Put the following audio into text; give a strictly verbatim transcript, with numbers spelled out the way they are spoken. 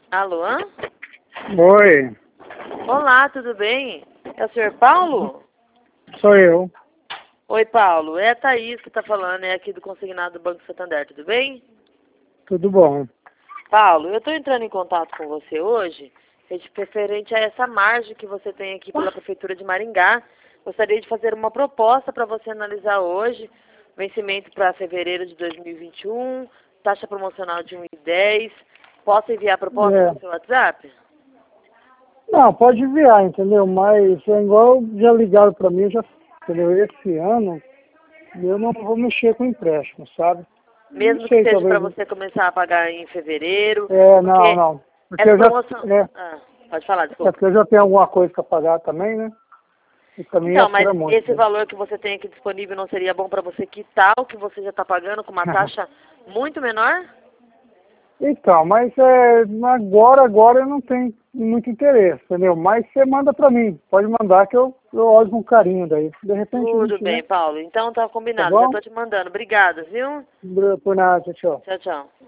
Alô? Oi, Olá, tudo bem? É o senhor Paulo? sou eu. Oi, Paulo. É a Thaís que está falando, é aqui do Consignado do Banco Santander, tudo bem? Tudo bom? Paulo, eu estou entrando em contato com você hoje, referente a essa margem que você tem aqui pela Prefeitura de Maringá. Gostaria de fazer uma proposta para você analisar hoje, vencimento para fevereiro de dois mil e vinte e um, taxa promocional de um e dez. Posso enviar a proposta É. no seu WhatsApp? Não, pode enviar, entendeu? Mas é igual já ligaram para mim, já, entendeu? Esse ano eu não vou mexer com empréstimo, sabe? Não Mesmo que sei, seja para talvez. você começar a pagar em fevereiro, É, não, porque não. Porque essa eu já, promoção... é, Ah, pode falar, é desculpa. porque eu já tenho alguma coisa para pagar também, né? E também Então, mas atura muito, esse né? valor que você tem aqui disponível não seria bom para você quitar o que você já está pagando com uma taxa muito menor? Então, mas é, agora, agora eu não tenho muito interesse, entendeu? Mas você manda para mim, pode mandar que eu, eu olho com carinho daí. De repente a Tudo gente, bem, né? Paulo. Então tá Tá combinado. Já bom? estou te mandando. Obrigada, viu? Por nada, tchau. Tchau, tchau.